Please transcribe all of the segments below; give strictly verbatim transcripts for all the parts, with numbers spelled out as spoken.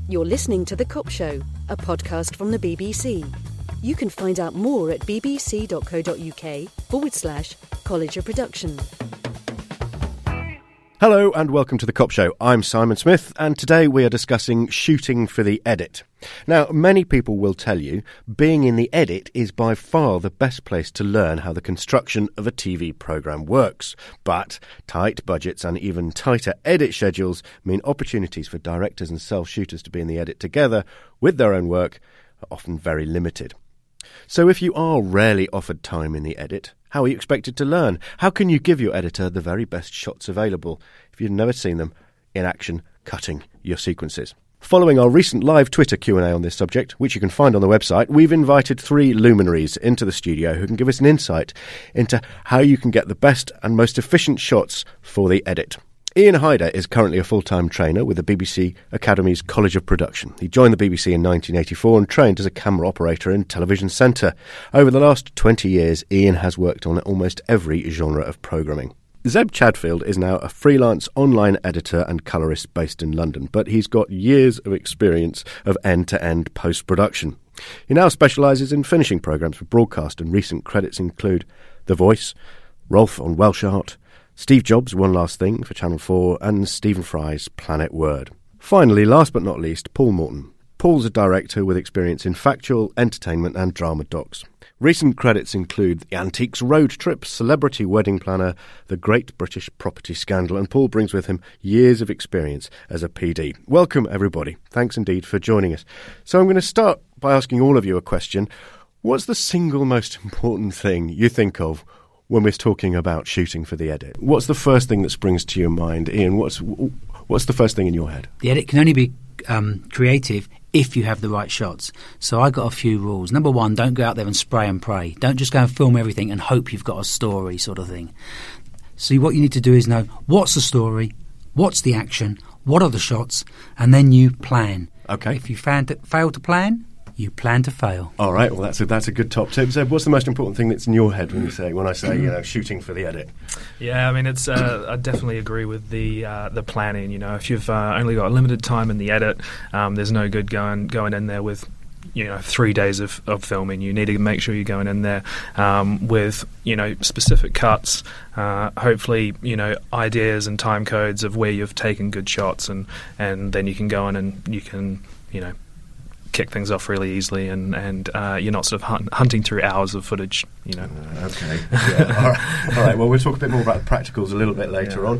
You're listening to The Cop Show, a podcast from the B B C. You can find out more at bbc.co.uk forward slash College of Production. Hello and welcome to The Cop Show. I'm Simon Smith and today we are discussing shooting for the edit. Now, many people will tell you being in the edit is by far the best place to learn how the construction of a T V programme works. But tight budgets and even tighter edit schedules mean opportunities for directors and self-shooters to be in the edit together with their own work are often very limited. So if you are rarely offered time in the edit, how are you expected to learn? How can you give your editor the very best shots available if you've never seen them in action cutting your sequences? Following our recent live Twitter Q and A on this subject, which you can find on the website, we've invited three luminaries into the studio who can give us an insight into how you can get the best and most efficient shots for the edit. Ian Hyder is currently a full-time trainer with the B B C Academy's College of Production. He joined the B B C in nineteen eighty-four and trained as a camera operator in Television Centre. Over the last twenty years, Ian has worked on almost every genre of programming. Zeb Chadfield is now a freelance online editor and colourist based in London, but he's got years of experience of end-to-end post-production. He now specialises in finishing programmes for broadcast, and recent credits include The Voice, Rolf on Welsh Art, Steve Jobs' One Last Thing for Channel four, and Stephen Fry's Planet Word. Finally, last but not least, Paul Morton. Paul's a director with experience in factual, entertainment and drama docs. Recent credits include The Antiques Road Trip, Celebrity Wedding Planner, The Great British Property Scandal, and Paul brings with him years of experience as a P D. Welcome, everybody. Thanks indeed for joining us. So I'm going to start by asking all of you a question. What's the single most important thing you think of when we're talking about shooting for the edit? What's the first thing that springs to your mind? Ian, what's what's the first thing in your head? The edit can only be um, creative if you have the right shots. So I got a few rules. Number one, don't go out there and spray and pray. Don't just go and film everything and hope you've got a story sort of thing. So what you need to do is know what's the story, what's the action, what are the shots, and then you plan. Okay. If you found to, fail to plan, you plan to fail. All right. Well, that's a that's a good top tip. Zeb, what's the most important thing that's in your head when you say when I say you know shooting for the edit? Yeah, I mean it's. Uh, I definitely agree with the uh, the planning. You know, if you've uh, only got limited time in the edit, um, there's no good going going in there with you know three days of, of filming. You need to make sure you're going in there um, with you know specific cuts. Uh, hopefully, you know ideas and time codes of where you've taken good shots, and and then you can go in and you can you know. kick things off really easily, and and uh, you're not sort of hunt, hunting through hours of footage, you know. Uh, okay. Yeah. All right. All right. Well, we'll talk a bit more about the practicals a little bit later yeah. on.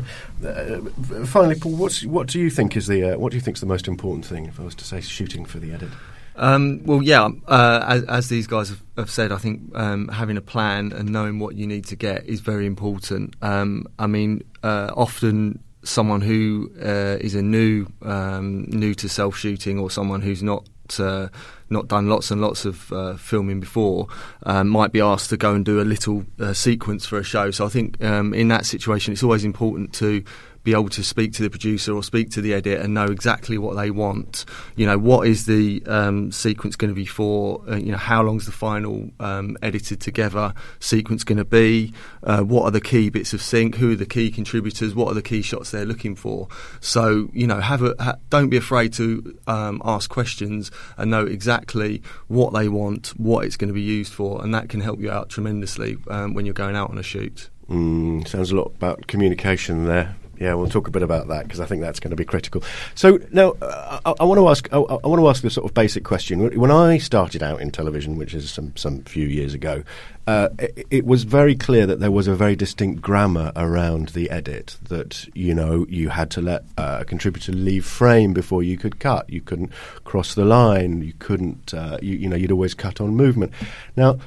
Uh, finally, Paul, what's what do you think is the uh, what do you think is the most important thing if I was to say shooting for the edit? Um, well, yeah. Uh, as, as these guys have, have said, I think um, having a plan and knowing what you need to get is very important. Um, I mean, uh, often. Someone who uh, is a new um, new to self shooting, or someone who's not uh, not done lots and lots of uh, filming before, um, might be asked to go and do a little uh, sequence for a show. So I think um, in that situation, it's always important to be able to speak to the producer or speak to the edit and know exactly what they want. You know, what is the um, sequence going to be for? Uh, you know, how long's the final um, edited together sequence going to be? Uh, what are the key bits of sync? Who are the key contributors? What are the key shots they're looking for? So, you know, have a ha- don't be afraid to um, ask questions and know exactly what they want, what it's going to be used for, and that can help you out tremendously um, when you're going out on a shoot. Mm, sounds a lot about communication there. Yeah, we'll talk a bit about that because I think that's going to be critical. So now, uh, I, I want to ask. I, I want to ask the sort of basic question. When I started out in television, which is some some few years ago, uh, it, it was very clear that there was a very distinct grammar around the edit. That you know you had to let uh, a contributor leave frame before you could cut. You couldn't cross the line. You couldn't. Uh, you, you know, you'd always cut on movement. Now.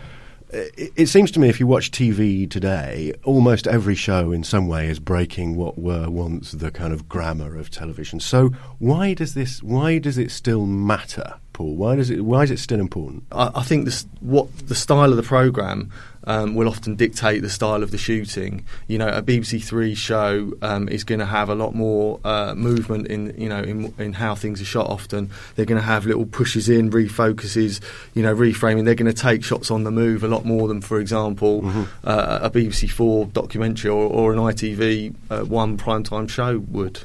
It seems to me if you watch T V today, almost every show in some way is breaking what were once the kind of grammar of television. So why does this? Why does it still matter, Paul? Why does it? Why is it still important? I, I think this, what the style of the programme um, will often dictate the style of the shooting. You know, a B B C Three show um, is going to have a lot more uh, movement in you know in, in how things are shot. Often they're going to have little pushes in, refocuses, you know, reframing. They're going to take shots on the move a lot more than, for example, mm-hmm. uh, a B B C Four documentary or, or an I T V uh, One primetime show would.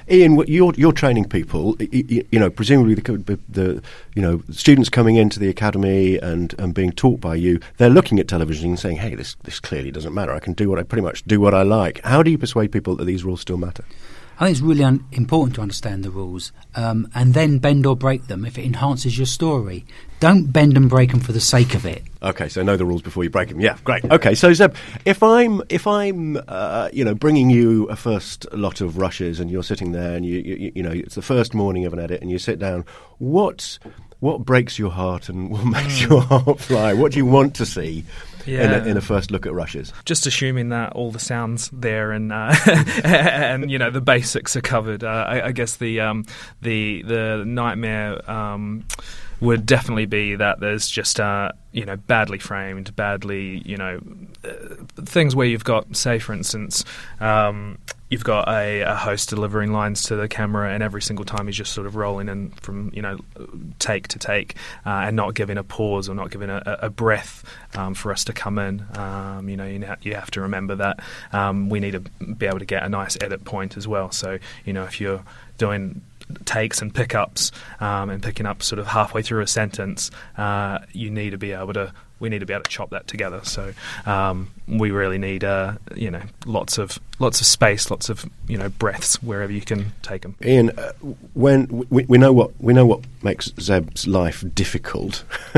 Ian, what you're you're training people. You, you know, presumably the, the you know students coming into the academy and, and being taught by you, they're looking at television and saying, "Hey, this this clearly doesn't matter. I can do what I pretty much do what I like." How do you persuade people that these rules still matter? I think it's really un- important to understand the rules um, and then bend or break them if it enhances your story. Don't bend and break them for the sake of it. Okay, so know the rules before you break them. Yeah, great. Okay, so Zeb, if I'm if I'm uh, you know bringing you a first lot of rushes and you're sitting there and you you, you know it's the first morning of an edit and you sit down, what what breaks your heart and what makes your heart fly? What do you want to see? Yeah. In, a, in a first look at rushes, just assuming that all the sounds there and uh, and you know the basics are covered. Uh, I, I guess the um, the the nightmare um, would definitely be that there's just uh, you know badly framed, badly you know uh, things where you've got, say for instance. Um, You've got a, a host delivering lines to the camera, and every single time he's just sort of rolling in from you know take to take, uh, and not giving a pause or not giving a, a breath um, for us to come in. Um, you know, you, ha- you have to remember that um, we need to be able to get a nice edit point as well. So you know, if you're doing takes and pickups um, and picking up sort of halfway through a sentence, uh, you need to be able to. We need to be able to chop that together. So um, we really need, uh, you know, lots of lots of space, lots of you know breaths wherever you can take them. Ian, uh, when we, we know what we know what makes Zeb's life difficult,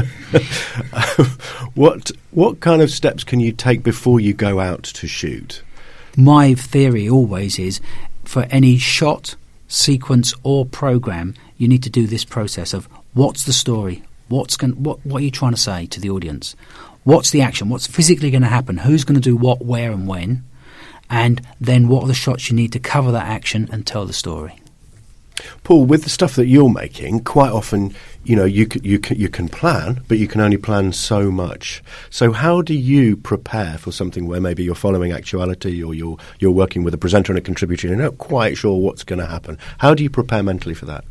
what what kind of steps can you take before you go out to shoot? My theory always is, for any shot, sequence, or program, you need to do this process of what's the story. What's going, what, what are you trying to say to the audience? What's the action? What's physically going to happen? Who's going to do what, where and when? And then what are the shots you need to cover that action and tell the story? Paul, with the stuff that you're making, quite often, you know, you can, you can, you can plan, but you can only plan so much. So how do you prepare for something where maybe you're following actuality or you're you're working with a presenter and a contributor and you're not quite sure what's going to happen? How do you prepare mentally for that?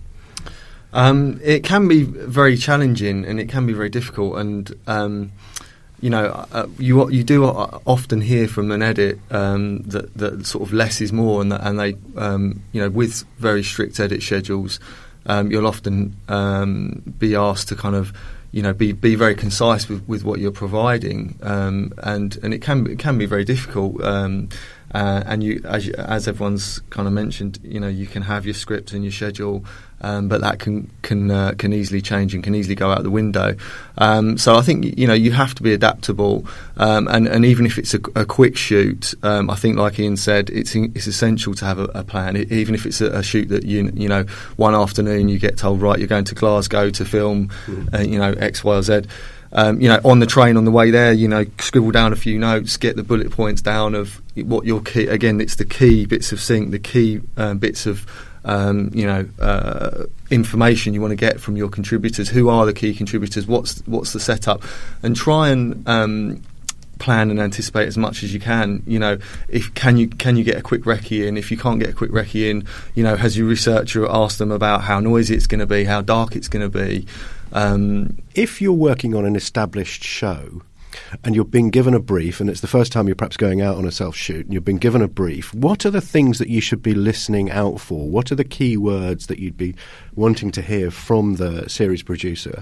Um, it can be very challenging and it can be very difficult, and um, you know, uh, you you do often hear from an edit um, that that sort of less is more, and that, and they um, you know with very strict edit schedules, um, you'll often um, be asked to kind of you know be, be very concise with, with what you're providing, um, and and it can it can be very difficult. Um, Uh, and you, as, you, as everyone's kind of mentioned, you know, you can have your script and your schedule, um, but that can can uh, can easily change and can easily go out the window. Um, so I think you know you have to be adaptable, um, and and even if it's a, a quick shoot, um, I think like Ian said, it's it's essential to have a, a plan. It, even if it's a, a shoot that you you know one afternoon you get told, right, you're going to Glasgow to film, mm. uh, you know X, Y, or Z. Um, you know, on the train on the way there, you know, scribble down a few notes, get the bullet points down of what your key. Again, it's the key bits of sync, the key um, bits of um, you know uh, information you want to get from your contributors. Who are the key contributors? What's what's the setup? And try and um, plan and anticipate as much as you can. You know, if can you can you get a quick recce in? If you can't get a quick recce in, you know, has your researcher asked them about how noisy it's going to be, how dark it's going to be? Um, if you're working on an established show and you're being given a brief, and it's the first time you're perhaps going out on a self-shoot, and you've been given a brief, what are the things that you should be listening out for? What are the key words that you'd be wanting to hear from the series producer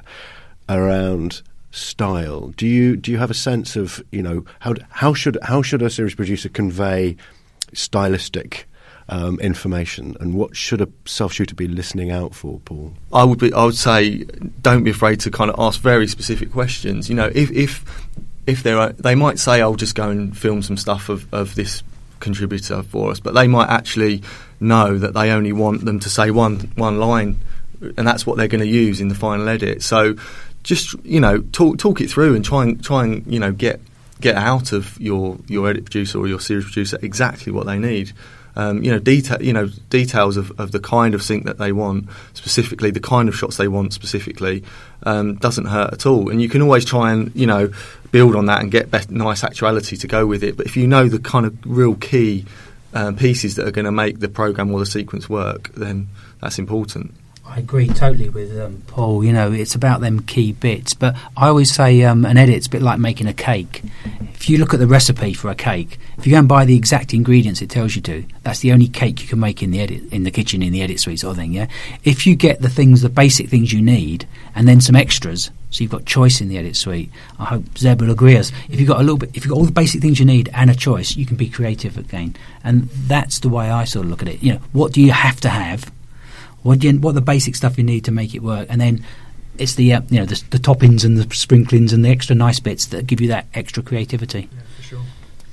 around style? Do you do you have a sense of, you know, how how should how should a series producer convey stylistic Um, information, and what should a self-shooter be listening out for, Paul? I would be. I would say, don't be afraid to kind of ask very specific questions. You know, if if if there are, they might say, "I'll just go and film some stuff of, of this contributor for us," but they might actually know that they only want them to say one one line, and that's what they're going to use in the final edit. So, just you know, talk talk it through and try and try and you know get get out of your your edit producer or your series producer exactly what they need. Um, you know, detail, you know, details of, of the kind of sync that they want specifically, the kind of shots they want specifically, um, doesn't hurt at all. And you can always try and, you know, build on that and get be- nice actuality to go with it. But if you know the kind of real key um, pieces that are going to make the program or the sequence work, then that's important. I agree totally with um, Paul. You know, it's about them key bits. But I always say um, an edit's a bit like making a cake. If if you look at the recipe for a cake, if you go and buy the exact ingredients it tells you to, that's the only cake you can make in the edit in the kitchen in the edit suite sort of thing. Yeah. If you get the things, the basic things you need, and then some extras, so you've got choice in the edit suite. I hope Zeb will agree us. If you've got a little bit, if you've got all the basic things you need and a choice, you can be creative again. And that's the way I sort of look at it. You know, what do you have to have? What do you, what are the basic stuff you need to make it work? And then it's the uh, you know the, the toppings and the sprinklings and the extra nice bits that give you that extra creativity. Yeah, for sure.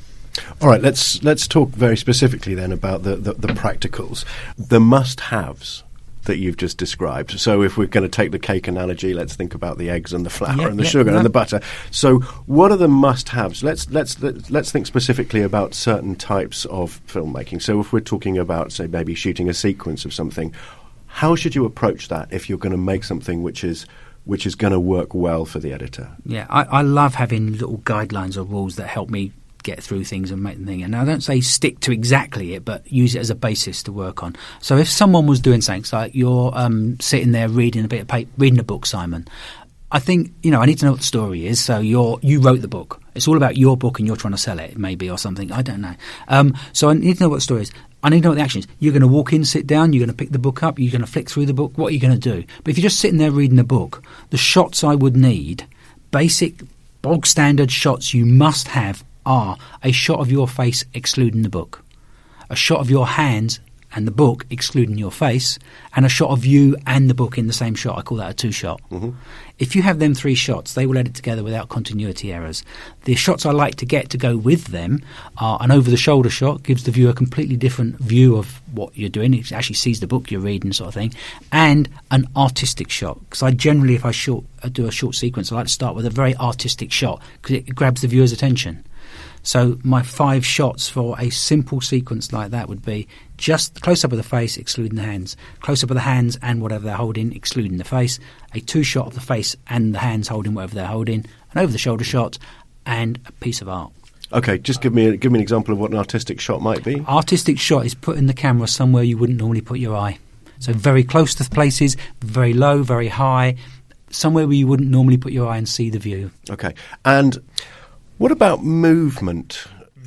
All right, let's let's talk very specifically then about the, the, the practicals, the must-haves that you've just described. So if we're going to take the cake analogy, let's think about the eggs and the flour yeah, and the yeah, sugar no. and the butter. So what are the must-haves? Let's let's let's think specifically about certain types of filmmaking. So if we're talking about, say, maybe shooting a sequence of something, how should you approach that if you're going to make something which is which is going to work well for the editor? Yeah, I, I love having little guidelines or rules that help me get through things and make them thing. And I don't say stick to exactly it, but use it as a basis to work on. So if someone was doing something, so like you're um, sitting there reading a bit of paper, reading a book, Simon, I think, you know, I need to know what the story is. So you're you wrote the book. It's all about your book and you're trying to sell it, maybe, or something. I don't know. Um, so I need to know what the story is. I need to know what the action is. You're going to walk in, sit down, you're going to pick the book up, you're going to flick through the book. What are you going to do? But if you're just sitting there reading a book, the shots I would need, basic, bog standard shots you must have, are a shot of your face excluding the book, a shot of your hands and the book excluding your face, and a shot of you and the book in the same shot. I call that a two-shot. Mm-hmm. If you have them three shots, they will edit together without continuity errors. The shots I like to get to go with them are an over-the-shoulder shot, gives the viewer a completely different view of what you're doing. It actually sees the book you're reading, sort of thing, and an artistic shot. Because I generally, if I short, I do a short sequence, I like to start with a very artistic shot because it grabs the viewer's attention. So my five shots for a simple sequence like that would be just close-up of the face, excluding the hands, close-up of the hands and whatever they're holding, excluding the face, a two-shot of the face and the hands holding whatever they're holding, an over-the-shoulder shot, and a piece of art. Okay, just give me a, give me an example of what an artistic shot might be. Artistic shot is putting the camera somewhere you wouldn't normally put your eye. So very close to the places, very low, very high, somewhere where you wouldn't normally put your eye and see the view. Okay, and what about movement?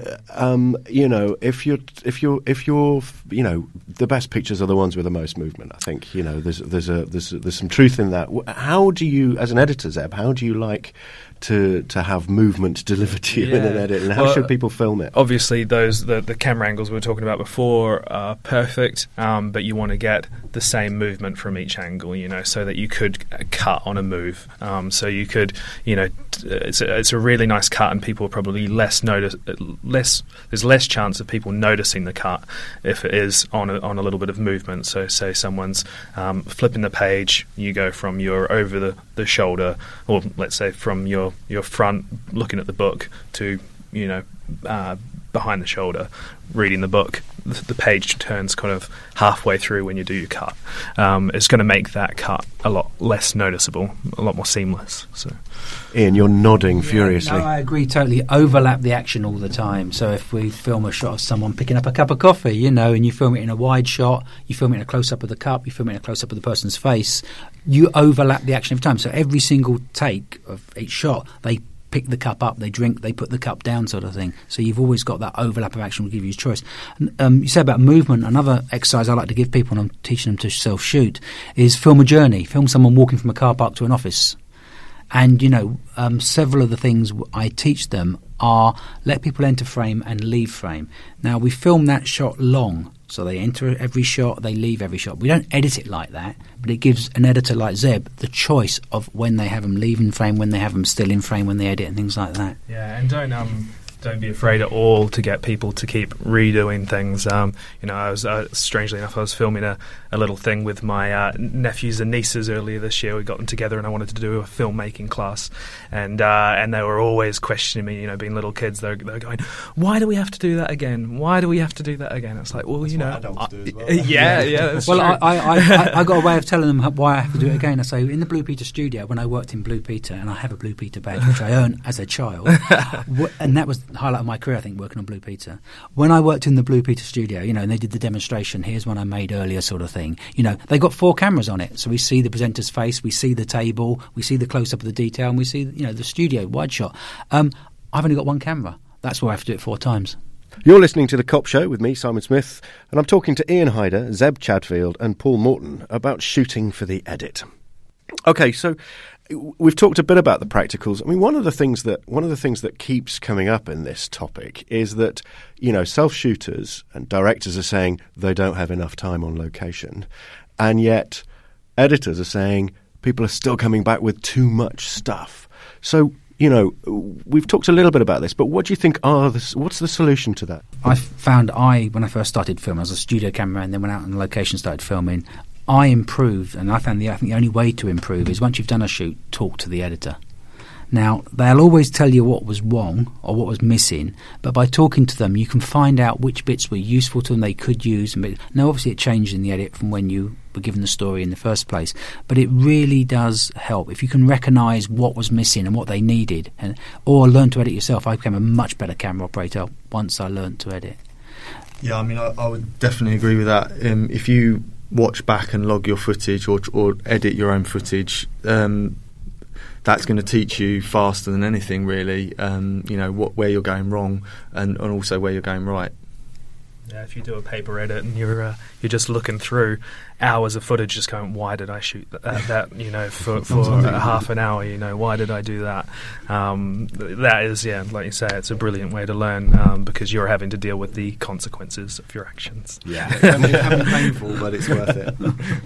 Um, you know, if you're, if you're, if you're, you know, the best pictures are the ones with the most movement. I think, you know, there's there's a there's there's some truth in that. How do you, as an editor, Zeb, how do you like to to have movement delivered to you yeah. in an edit, and how well, should people film it? Obviously, those the, the camera angles we were talking about before are perfect, um, but you want to get the same movement from each angle, you know, so that you could cut on a move. Um, so you could, you know, t- it's a, it's a really nice cut, and people are probably less notice less. There's less chance of people noticing the cut if it is on a, on a little bit of movement. So, say someone's um, flipping the page, you go from your over the, the shoulder, or let's say from your your front looking at the book to, you know, uh, behind the shoulder reading the book. The, the page turns kind of halfway through when you do your cut. Um, it's going to make that cut a lot less noticeable, a lot more seamless. So, Ian, you're nodding Yeah, furiously. No, I agree totally. Overlap the action all the time. So if we film a shot of someone picking up a cup of coffee, you know, and you film it in a wide shot, you film it in a close-up of the cup, you film it in a close-up of the person's face, you overlap the action every time. So every single take of each shot, they pick the cup up, they drink, they put the cup down, sort of thing. So you've always got that overlap of action will give you choice. Um, you said about movement. Another exercise I like to give people when I'm teaching them to self-shoot is film a journey. Film someone walking from a car park to an office. And, you know, um, several of the things I teach them are let people enter frame and leave frame. Now, we film that shot long. So they enter every shot, they leave every shot. We don't edit it like that, but it gives an editor like Zeb the choice of when they have them leave in frame, when they have them still in frame, when they edit and things like that. yeah, and don't um don't be afraid at all to get people to keep redoing things. Um, you know, I was uh, strangely enough, I was filming a, a little thing with my uh, nephews and nieces earlier this year. We got them together, and I wanted to do a filmmaking class, and uh, and they were always questioning me. You know, being little kids, they're, they're going, "Why do we have to do that again? Why do we have to do that again?" It's like, well, That's you know, what adults I, do as well. yeah, yeah. That's Well, true. I, I, I, I got a way of telling them why I have to do it again. I say, in the Blue Peter studio, when I worked in Blue Peter, and I have a Blue Peter badge, which I earned as a child, w- and that was the highlight of my career, I think, working on Blue Peter. When I worked in the Blue Peter studio, you know, and they did the demonstration, here's one I made earlier sort of thing, you know, they got four cameras on it. So we see the presenter's face, we see the table, we see the close-up of the detail, and we see, you know, the studio wide shot. Um, I've only got one camera. That's why I have to do it four times. You're listening to The Cop Show with me, Simon Smith, and I'm talking to Ian Hyder, Zeb Chadfield and Paul Morton about shooting for the edit. Okay, so we've talked a bit about the practicals. I mean, one of the things that one of the things that keeps coming up in this topic is that, you know, self-shooters and directors are saying they don't have enough time on location, and yet editors are saying people are still coming back with too much stuff. So, you know, we've talked a little bit about this, but what do you think are the, what's the solution to that? I found I, when I first started filming, I was a studio cameraman and then went out on location and started filming. I improved, and I found the I think the only way to improve is once you've done a shoot, talk to the editor. Now, they'll always tell you what was wrong or what was missing, but by talking to them, you can find out which bits were useful to them they could use. Now, obviously, it changed in the edit from when you were given the story in the first place, but it really does help if you can recognise what was missing and what they needed, and or learn to edit yourself. I became a much better camera operator once I learned to edit. Yeah, I mean, I, I would definitely agree with that. Um, if you watch back and log your footage or, or edit your own footage, um, that's going to teach you faster than anything, really, um, you know, what, where you're going wrong and, and also where you're going right. Yeah, if you do a paper edit and you're uh, you're just looking through hours of footage, just going, why did I shoot that? Uh, that you know, for for uh, half an hour, you know, why did I do that? Um, that is, yeah, like you say, it's a brilliant way to learn um, because you're having to deal with the consequences of your actions. Yeah, it can be, it can be painful, but it's worth it.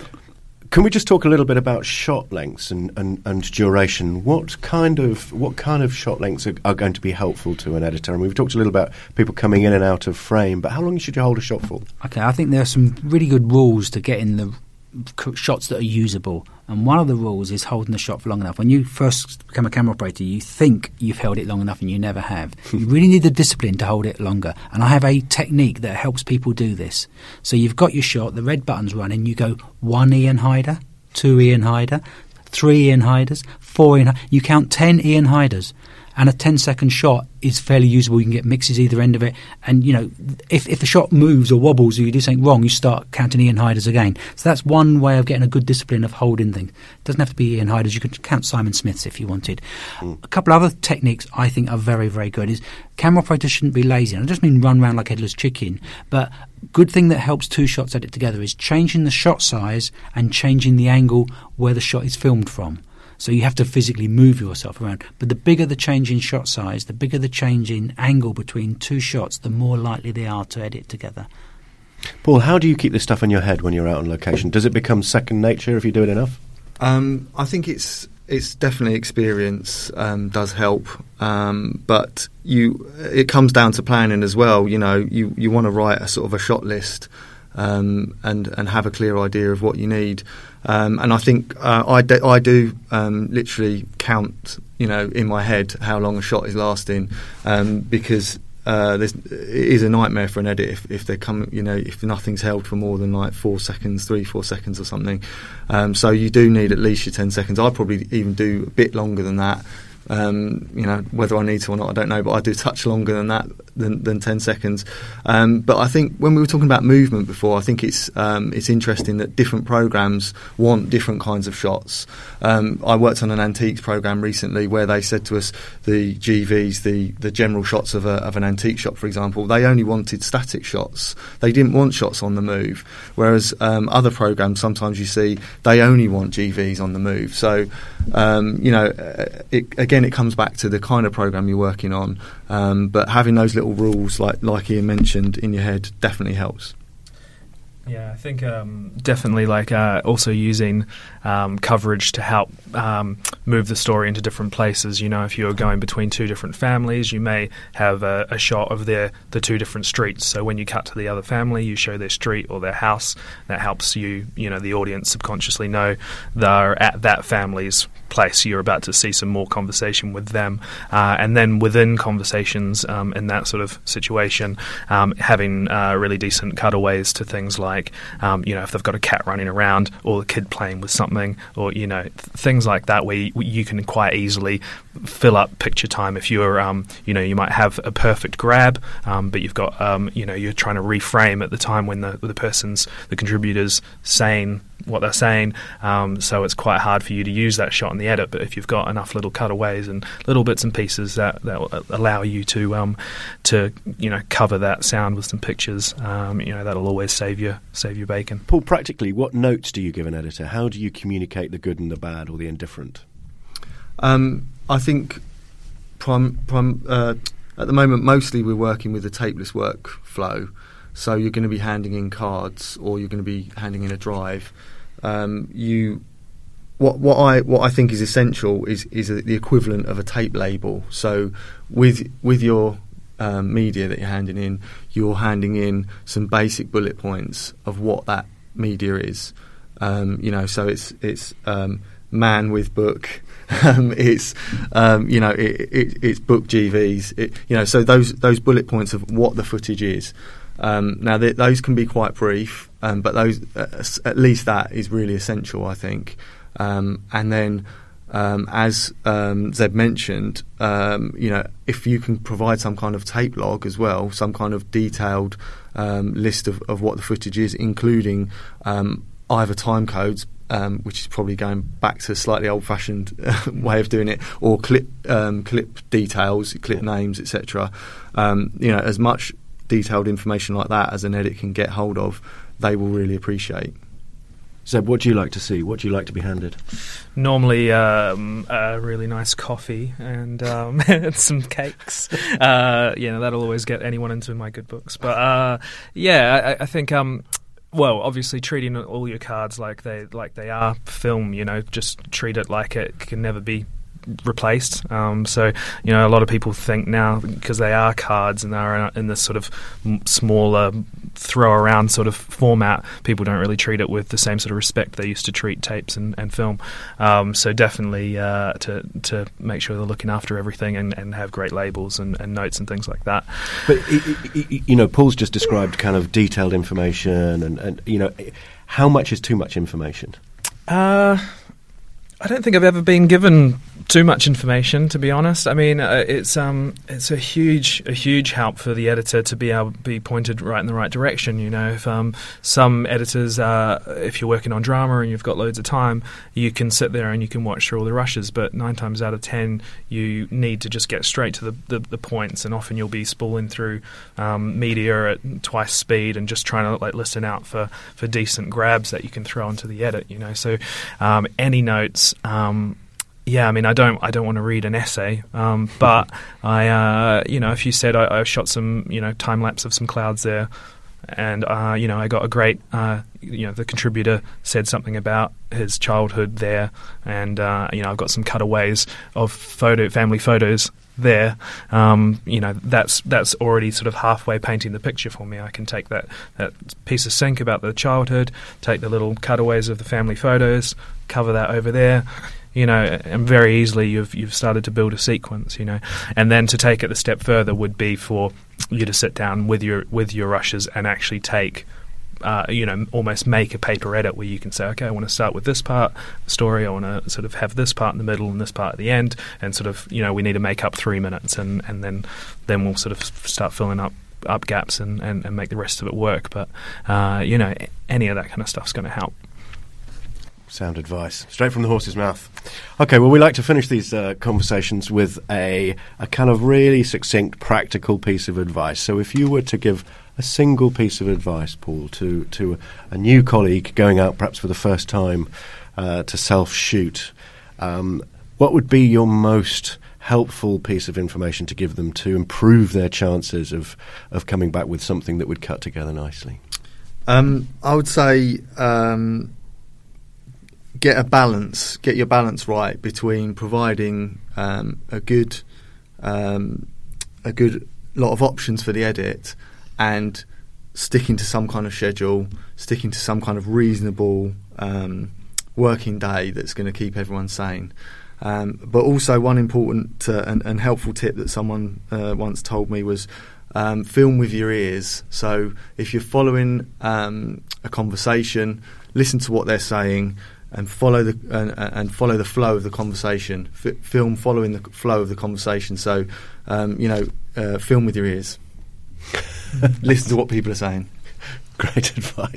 Can we just talk a little bit about shot lengths and, and, and duration? What kind of what kind of shot lengths are, are going to be helpful to an editor? And we've talked a little about people coming in and out of frame, but how long should you hold a shot for? Okay, I think there are some really good rules to get in the shots that are usable, and one of the rules is holding the shot for long enough. When you first become a camera operator, you think you've held it long enough and you never have. You really need the discipline to hold it longer, and I have a technique that helps people do this. So you've got your shot, the red button's running, you go one Ian Hyder, two Ian Hyder, three Ian Hyders, four Ian Hyders. You count ten Ian Hyders, and a ten second shot is fairly usable. You can get mixes either end of it, and you know, if, if the shot moves or wobbles or you do something wrong, you start counting Ian Hyders again. So that's one way of getting a good discipline of holding things. It doesn't have to be Ian Hyders. You could count Simon Smiths if you wanted. Mm. A couple of other techniques I think are very, very good is camera operators shouldn't be lazy. And I just mean run around like headless chicken, but good thing that helps two shots edit together is changing the shot size and changing the angle where the shot is filmed from. So you have to physically move yourself around. But the bigger the change in shot size, the bigger the change in angle between two shots, the more likely they are to edit together. Paul, how do you keep this stuff in your head when you're out on location? Does it become second nature if you do it enough? Um, I think it's it's definitely experience um, does help, um, but you it comes down to planning as well. You know, you, you want to write a sort of a shot list um, and and have a clear idea of what you need. Um, and I think uh, I, de- I do um, literally count, you know, in my head how long a shot is lasting, um, because uh, there's, it is a nightmare for an edit if, if they come, you know, if nothing's held for more than like four seconds, three, four seconds or something. Um, so you do need at least your ten seconds. I'd probably even do a bit longer than that. Um, you know, whether I need to or not, I don't know, but I do touch longer than that, than, than ten seconds. Um, but I think when we were talking about movement before, I think it's um, it's interesting that different programs want different kinds of shots. Um, I worked on an antiques program recently where they said to us the G Vs, the, the general shots of, a, of an antique shop, for example, they only wanted static shots. They didn't want shots on the move. Whereas um, other programs, sometimes you see, they only want G Vs on the move. So, um, you know, it, again, it comes back to the kind of program you're working on, um, but having those little rules, like like Ian mentioned, in your head definitely helps. Yeah, I think um, definitely like uh, also using um, coverage to help um, move the story into different places. You know, if you're going between two different families, you may have a, a shot of their the two different streets. So when you cut to the other family, you show their street or their house. That helps you, you know, the audience subconsciously know they're at that family's place. You're about to see some more conversation with them, uh, and then within conversations um, in that sort of situation, um, having uh, really decent cutaways to things like. Like, um, you know, if they've got a cat running around or a kid playing with something, or you know, th- things like that, where you, you can quite easily fill up picture time. If you're, um, you know, you might have a perfect grab, um, but you've got, um, you know, you're trying to reframe at the time when the the person's the contributor's saying what they're saying, um, so it's quite hard for you to use that shot in the edit. But if you've got enough little cutaways and little bits and pieces that, that will allow you to um, to you know cover that sound with some pictures, um, you know that'll always save you save your bacon. Paul, practically, what notes do you give an editor? How do you communicate the good and the bad or the indifferent? Um, I think prim, prim, uh, at the moment mostly we're working with a tapeless workflow, so you're going to be handing in cards or you're going to be handing in a drive. Um, you, what what I what I think is essential is is a, the equivalent of a tape label. So with with your um, media that you're handing in, you're handing in some basic bullet points of what that media is. Um, you know, so it's it's um, man with book. Um, it's um, you know it, it, it's book G Vs. It, you know, so those those bullet points of what the footage is. Um, now, th- those can be quite brief, um, but those uh, at least that is really essential, I think. Um, and then, um, as um, Zeb mentioned, um, you know, if you can provide some kind of tape log as well, some kind of detailed um, list of, of what the footage is, including um, either time codes, um, which is probably going back to a slightly old-fashioned way of doing it, or clip um, clip details, clip names, et cetera. Um, you know, as much detailed information like that as an edit can get hold of, they will really appreciate. Zeb, what do you like to see? What do you like to be handed? Normally um, a really nice coffee and um, some cakes. Uh, you know, that'll always get anyone into my good books. But uh, yeah, I, I think... Um, Well, obviously, treating all your cards like they like they are film, you know, just treat it like it can never be replaced. Um, so, you know, a lot of people think now, because they are cards and they're in this sort of smaller, throw-around sort of format, people don't really treat it with the same sort of respect they used to treat tapes and, and film. Um, so definitely uh, to to make sure they're looking after everything and, and have great labels and, and notes and things like that. But, you know, Paul's just described kind of detailed information and, and you know, how much is too much information? Uh, I don't think I've ever been given too much information, to be honest. I mean, uh, it's um, it's a huge, a huge help for the editor to be able to be pointed right in the right direction. You know, if um, some editors, uh, if you're working on drama and you've got loads of time, you can sit there and you can watch through all the rushes. But nine times out of ten, you need to just get straight to the, the, the points, and often you'll be spooling through um, media at twice speed and just trying to like listen out for, for decent grabs that you can throw into the edit. You know, so um, any notes. Um, Yeah, I mean, I don't, I don't want to read an essay, um, but I, uh, you know, if you said I, I shot some, you know, time lapse of some clouds there, and uh, you know, I got a great, uh, you know, the contributor said something about his childhood there, and uh, you know, I've got some cutaways of photo, family photos there. Um, you know, that's that's already sort of halfway painting the picture for me. I can take that that piece of sync about the childhood, take the little cutaways of the family photos, cover that over there. You know, and very easily you've you've started to build a sequence. You know, and then to take it a step further would be for you to sit down with your with your rushes and actually take, uh, you know, almost make a paper edit where you can say, okay, I want to start with this part of the story. I want to sort of have this part in the middle and this part at the end, and sort of, you know, we need to make up three minutes, and, and then then we'll sort of start filling up up gaps and, and, and make the rest of it work. But uh, you know, any of that kind of stuff's going to help. Sound advice, straight from the horse's mouth. Okay, well, we like to finish these uh, conversations with a, a kind of really succinct, practical piece of advice. So if you were to give a single piece of advice, Paul, to, to a new colleague going out perhaps for the first time uh, to self-shoot, um, what would be your most helpful piece of information to give them to improve their chances of, of coming back with something that would cut together nicely? Um, I would say... Um Get a balance, get your balance right between providing um, a good, um, a good lot of options for the edit, and sticking to some kind of schedule, sticking to some kind of reasonable um, working day that's going to keep everyone sane. Um, but also, one important uh, and, and helpful tip that someone uh, once told me was um, film with your ears. So if you're following um, a conversation, listen to what they're saying. And follow the and, and follow the flow of the conversation. F- film following the flow of the conversation. So, um, you know, uh, film with your ears. Listen to what people are saying. Great advice.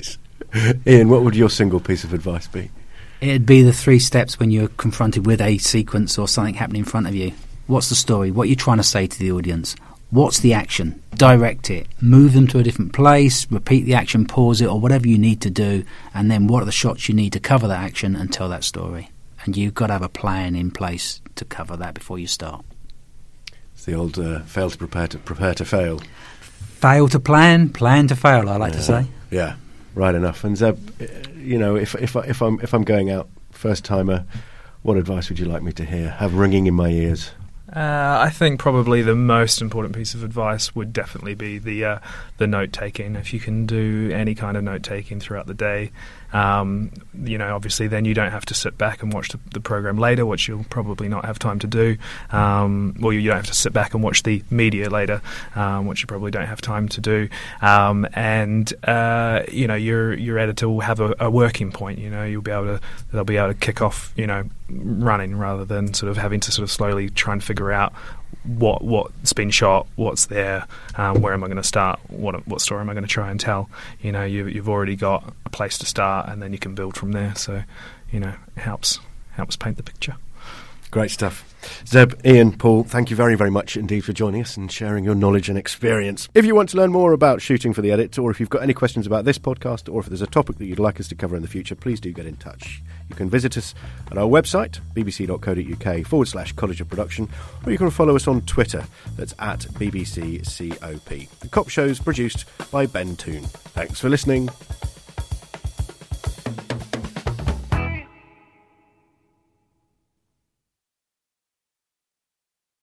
Ian, what would your single piece of advice be? It'd be the three steps when you're confronted with a sequence or something happening in front of you. What's the story? What are you trying to say to the audience? What's the action? Direct it. Move them to a different place, repeat the action, pause it, or whatever you need to do, and then what are the shots you need to cover that action and tell that story? And you've got to have a plan in place to cover that before you start. It's the old uh, fail to prepare to prepare to fail. Fail to plan, plan to fail, I like yeah. to say. Yeah, right enough. And Zeb, you know, if if I, if I'm if I'm going out first timer, what advice would you like me to hear? Have ringing in my ears. Uh, I think probably the most important piece of advice would definitely be the uh, the note taking. If you can do any kind of note taking throughout the day, um, you know, obviously then you don't have to sit back and watch the, the program later, which you'll probably not have time to do. Um, well, you don't have to sit back and watch the media later, um, which you probably don't have time to do. Um, and uh, you know, your your editor will have a, a working point. You know, you'll be able to they'll be able to kick off, you know, running rather than sort of having to sort of slowly try and figure out what what's been shot, what's there, um, where am I going to start, what what story am I going to try and tell. You know, you, you've already got a place to start, and then you can build from there. So, you know, it helps helps paint the picture. Great stuff. Zeb, Ian, Paul, thank you very, very much indeed for joining us and sharing your knowledge and experience. If you want to learn more about shooting for the edit, or if you've got any questions about this podcast, or if there's a topic that you'd like us to cover in the future, please do get in touch. You can visit us at our website, bbc.co.uk forward slash College of Production, or you can follow us on Twitter. That's at B B C C O P. The Cop Show's produced by Ben Toon. Thanks for listening.